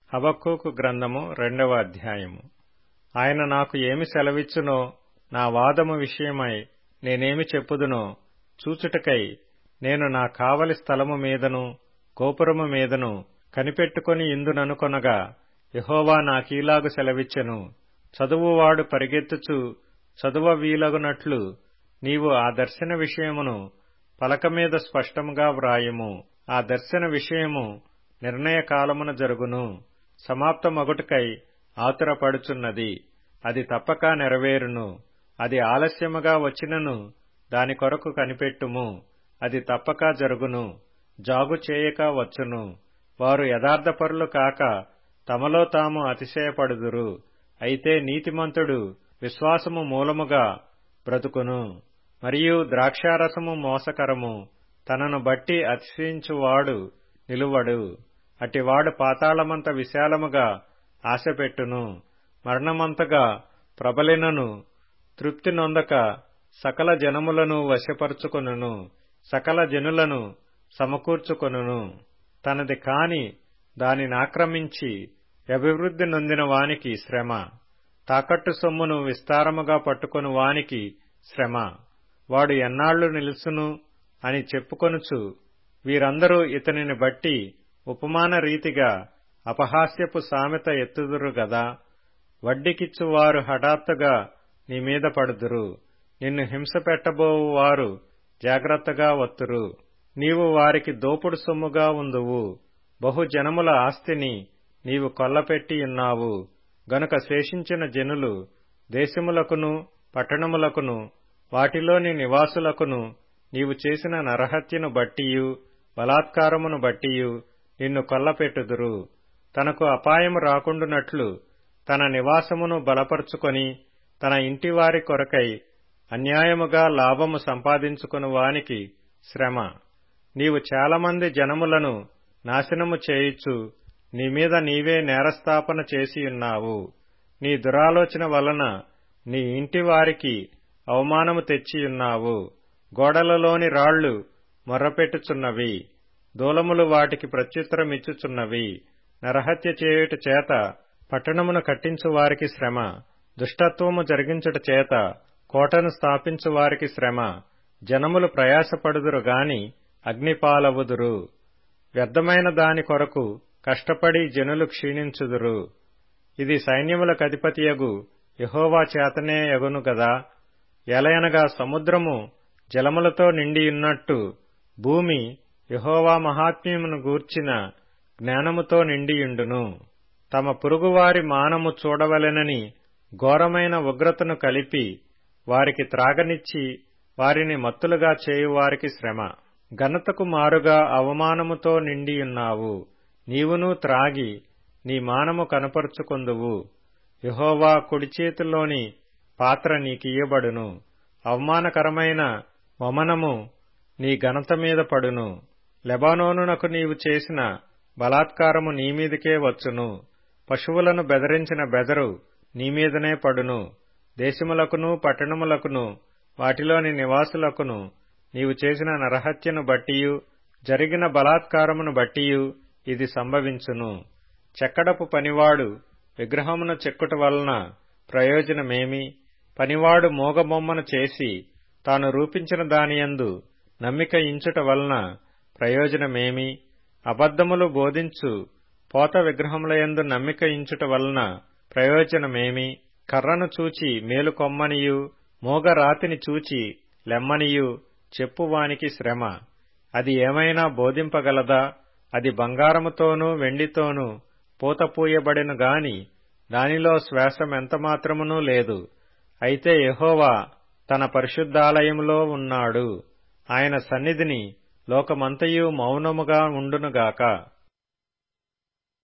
హబక్కూకు గ్రంథము 2వ అధ్యాయము. ఆయన నాకు ఏమి సెలవిచ్చునో, నా వాదము విషయమై నేనేమి చెప్పుదునో చూచుటకై నేను నా కావలి స్థలము మీదను గోపురము మీదను కనిపెట్టుకొని ఇందుననుకొనగా, యెహోవా నాకీలాగు సెలవిచ్చెను. చదువువాడు పరిగెత్తుచు చదువ వీలగునట్లు నీవు ఆ దర్శన విషయమును పలక మీద స్పష్టముగా వ్రాయుము. ఆ దర్శన విషయము నిర్ణయ కాలమున జరుగును. సమాప్తమగుటకై ఆతురపడుచున్నది. అది తప్పక నెరవేరును. అది ఆలస్యముగా వచ్చినను దాని కొరకు కనిపెట్టుము. అది తప్పక జరుగును. జాగు చేయక వచ్చును. వారు యథార్థపరులు కాక తమలో తాము అతిశయపడుదురు. అయితే నీతిమంతుడు విశ్వాసము మూలముగా బ్రతుకును. మరియు ద్రాక్షారసము మోసకరము. తనను బట్టి అతిశయించువాడు నిలువడు. అటివాడు పాతాళమంత విశాలముగా ఆశపెట్టును. మరణమంతగా ప్రబలినను తృప్తి నొందక సకల జనములను వశపరుచుకొనును. సకల జనులను సమకూర్చుకొనును. తనది కాని దానినాక్రమించి అభివృద్ధి నొందిన వానికి శ్రమ. తాకట్టు సొమ్మును విస్తారముగా పట్టుకొను వానికి శ్రమ. వాడు ఎన్నాళ్లు నిలుచును అని చెప్పుకొనుచు వీరందరూ ఇతనిని బట్టి ఉపమాన రీతిగా అపహాస్యపు సామెత ఎత్తుదురు గదా. వడ్డీకిచ్చువారు హఠాత్తుగా నీ మీద పడుదురు. నిన్ను హింస పెట్టబోవు వారు జాగ్రత్తగా వత్తురు. నీవు వారికి దోపుడు సొమ్ముగా ఉందువు. బహుజనముల ఆస్తిని నీవు కొల్లపెట్టియున్నావు. గనుక శేషించిన జనులు దేశములకును పట్టణములకును వాటిలోని నివాసులకును నీవు చేసిన నరహత్యను బట్టియు బలాత్కారమును బట్టియు నిన్ను కొల్లపెట్టుదురు. తనకు అపాయము రాకుండునట్లు తన నివాసమును బలపరుచుకొని తన ఇంటివారి కొరకై అన్యాయముగా లాభము సంపాదించుకుని వానికి శ్రమ. నీవు చాలామంది జనములను నాశనము చేయుచు నీమీద నీవే నేరస్థాపన చేసియున్నావు. నీ దురాలోచన వలన నీ ఇంటివారికి అవమానము తెచ్చియున్నావు. గోడలలోని రాళ్లు మొర్రపెట్టుచున్నవి. దూలములు వాటికి ప్రత్యుత్తరమిచ్చుచున్నవి. నరహత్య చేయుట చేత పట్టణమును కట్టించు వారికి శ్రమ. దుష్టత్వము జరిగించుట చేత కోటను స్థాపించు వారికి శ్రమ. జనములు ప్రయాసపడుదురు గాని అగ్నిపాలవుదురు. వ్యర్థమైన దాని కొరకు కష్టపడి జనులు క్షీణించుదురు. ఇది సైన్యములకధిపతియగు యెహోవా చేతనే యగును గదా. ఎలయనగా సముద్రము జలములతో నిండియున్నట్టు భూమి యెహోవా మహాత్మ్యమును గూర్చిన జ్ఞానముతో నిండియుండును. తమ పొరుగువారి మానము చూడవలెనని ఘోరమైన ఉగ్రతను కలిపి వారికి త్రాగనిచ్చి వారిని మత్తులుగా చేయువారికి శ్రమ. ఘనతకు మారుగా అవమానముతో నిండియున్నావు. నీవును త్రాగి నీ మానము కనపరుచుకొందువు. యెహోవా కుడిచేతిలోని పాత్ర నీకియ్యబడును. అవమానకరమైన వమనము నీ ఘనత మీద పడును. లెబానోనునకు నీవు చేసిన బలాత్కారము నీమీదికే వచ్చును. పశువులను బెదరించిన బెదరు నీమీదనే పడును. దేశములకును పట్టణములకును వాటిలోని నివాసులకును నీవు చేసిన నరహత్యను బట్టియు జరిగిన బలాత్కారమును బట్టియు ఇది సంభవించును. చెక్కడపు పనివాడు విగ్రహమును చెక్కుట వలన ప్రయోజనమేమి? పనివాడు మోగబొమ్మను చేసి తాను రూపించిన దానియందు నమ్మిక ఇంచుట వలన ప్రయోజనమేమి? అబద్ధములు బోధించు పోత విగ్రహములయందు నమ్మిక ఇంచుట వలన ప్రయోజనమేమి? కర్రను చూచి మేలుకొమ్మనియు మోగరాతిని చూచి లెమ్మనియు చెప్పువానికి శ్రమ. అది ఏమైనా బోధింపగలదా? అది బంగారముతోనూ వెండితోనూ పూతపూయబడెను గాని దానిలో శ్వాసమెంతమాత్రమునూ లేదు. అయితే యెహోవా తన పరిశుద్ధాలయములో ఉన్నాడు. ఆయన సన్నిధిని లోకమంతయు మౌనముగా ఉండునుగాక.